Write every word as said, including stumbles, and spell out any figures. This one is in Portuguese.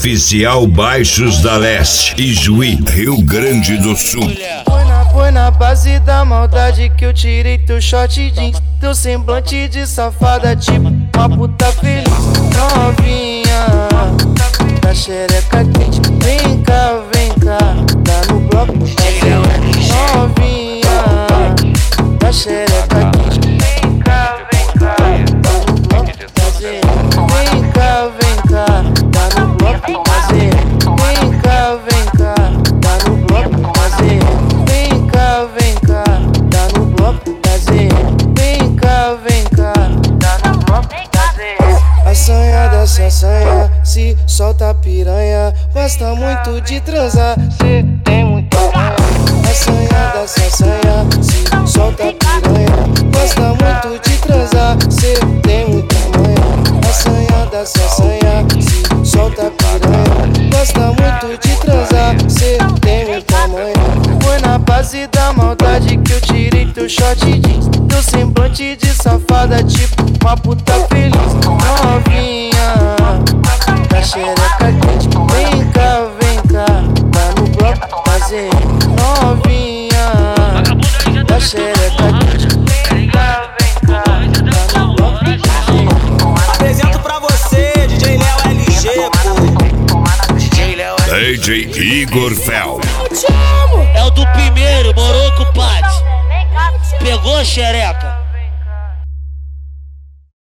Oficial Baixos da Leste, Ijuí, Rio Grande do Sul. Foi na, foi na base da maldade que eu tirei teu short jeans, teu semblante de safada, tipo uma puta feliz. Novinha, da xereca quente, vem cá, vem cá, tá no bloco. Novinha, da xereca quente, vem cá, vem cá, tá no bloco. Vem cá, vem cá, tá no bloco. Vem cá, vem cá, tá no bloco. Vem cá, vem cá, tá no bloco. Vem cá, vem cá, tá no bloco. Assanhada se assanha, se solta piranha, gosta muito de transar, cê tem muita manha. Assanhada se assanha, se solta piranha, gosta muito de transar, cê tem muita manha. Assanhada se assanha, se solta piranha, gosta muito de transar, cê tem muita manha. Foi na base da maldade que eu tirei teu short jeans, teu semblante de safada, tipo uma puta feliz. Novinha, da xereca quente, vem cá, vem cá, tá no bloco fazer. Novinha, da xereca quente, vem cá, vem cá, tá no bloco fazer. Apresento pra você, D J Léo L G, pô. D J Igor Fel. É o do primeiro, moro, compadre? Pegou, xereca?